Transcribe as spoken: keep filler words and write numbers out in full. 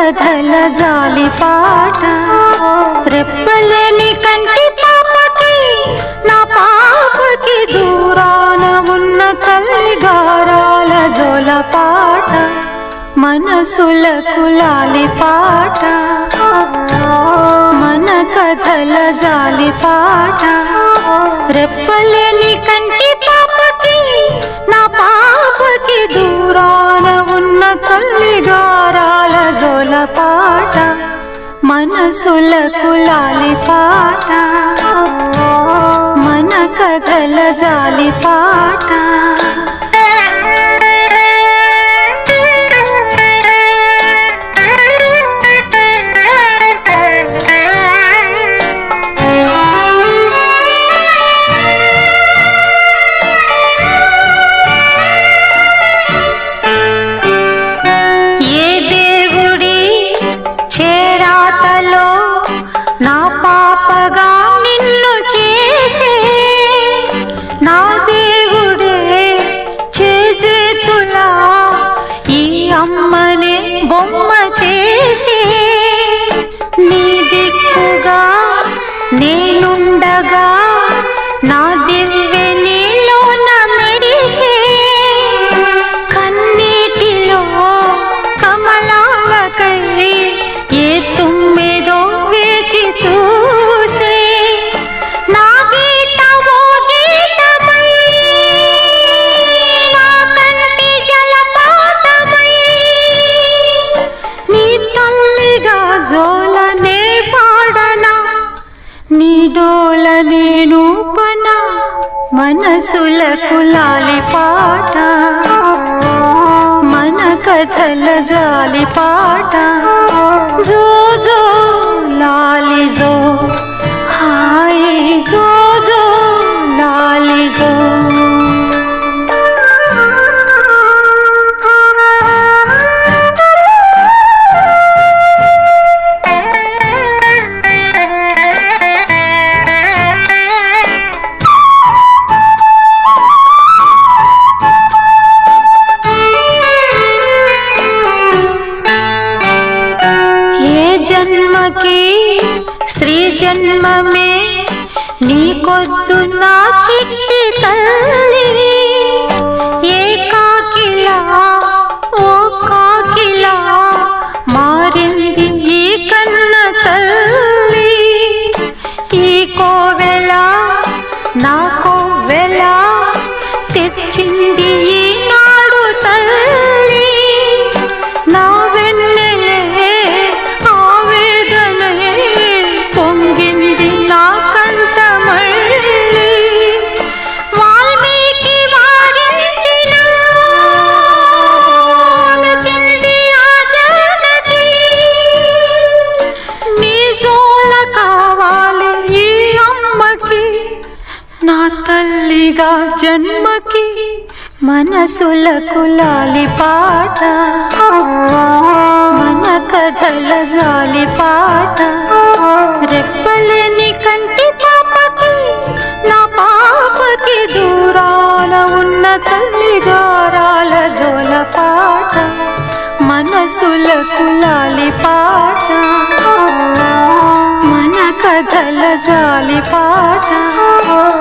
కథల జాలి పాట రెప్పలేని కంటి పాపకి నా పాపకి దూరాన ఉన్న తల్లి గారాల జోల పాట మనసులకు లాలి పాట మన కథల జాలి పాట రెప్పలేని కంటి పాపకి నా పాపకి దూరాన ఉన్న తల్లి గారాల జోల పాట మనసులకు లాలి పాట మన కథల జాలి పాట అమ్మనే బొమ్మ చేసి నీ దిక్కుగా నేనుండగా నా దివ్య నీలోన మెరిసే కన్నీటిలో కమలాలకై ఏ తుమ్మెదో వేచి చూసే నా గీత ఓ గీతమై నా కంటి జలపాతమై నీ తల్లిగా జోలనే పాడనా నీ డోల నేను పన మనసులకు లాలి పాట మన కథల జాలి పాట జో జో లాలి జో హాయ్ జో జో లాలి జో జన్మకి స్త్రీ జన్మమే నీకొద్దు నా చిట్టి తల్లి ఏ కాకిలా ఓ కాకిలా మారింది ఈ కన్న తల్లి ఈ కోవెల నా కోవెల తెచ్చింది ఈనాడు తల్లి నా వెన్నెలే పొంగింది నా కంట మళ్ళీ వాల్మీకి వారించిన చింది ఆ జానకి నీ జోల కావాలి ఈ అమ్మకి నా తల్లిగా జన్మకి మనసులకు లాలి పాట మన కథల జాలి పాట రెప్పలేని కంటి పాపకి నా పాపకి దూరాన ఉన్న తల్లి గారాల జోల పాట మనసులకు లాలి పాట మన కథల జాలి పాట